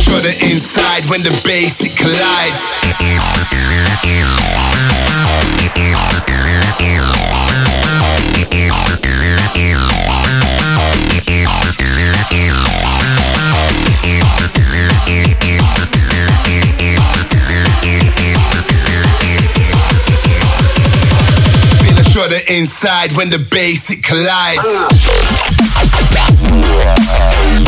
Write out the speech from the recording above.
shudder inside when the bass it collides. Feel a shudder inside when the bass it collides.